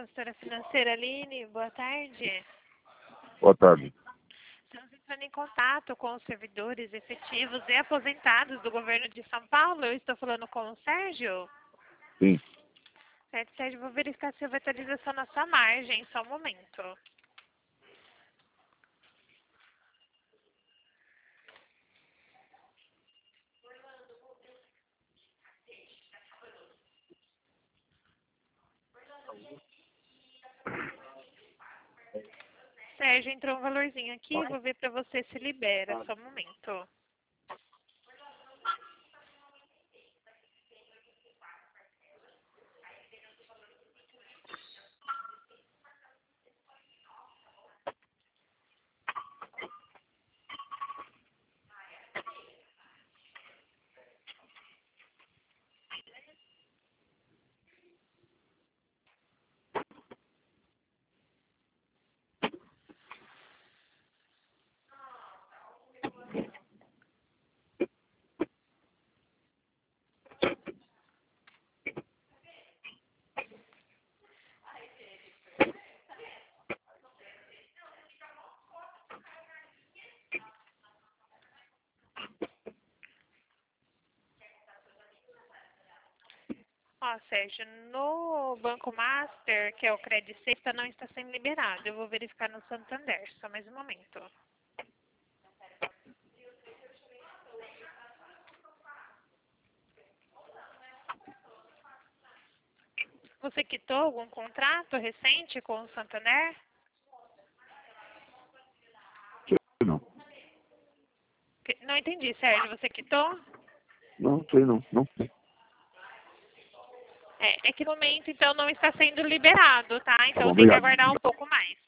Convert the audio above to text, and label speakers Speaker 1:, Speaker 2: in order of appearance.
Speaker 1: consultora financeira Aline, boa tarde.
Speaker 2: Boa tarde.
Speaker 1: Estamos entrando em contato com os servidores efetivos e aposentados do governo de São Paulo. Eu estou falando com o Sérgio.
Speaker 2: Sim.
Speaker 1: Certo, Sérgio, vou verificar se houve atualização na sua margem, só um momento. Sérgio, entrou um valorzinho aqui, vou ver para você se libera, só um momento. Ó, Sérgio, no Banco Master, que é o Credit Sexta, não está sendo liberado. Eu vou verificar no Santander, só mais um momento. Você quitou algum contrato recente com o Santander?
Speaker 2: Não.
Speaker 1: Não entendi, Sérgio, você quitou?
Speaker 2: Não, sei não. Não sei.
Speaker 1: É que no momento, então, não está sendo liberado, tá? Então tem que
Speaker 2: Obrigado.
Speaker 1: aguardar um pouco mais.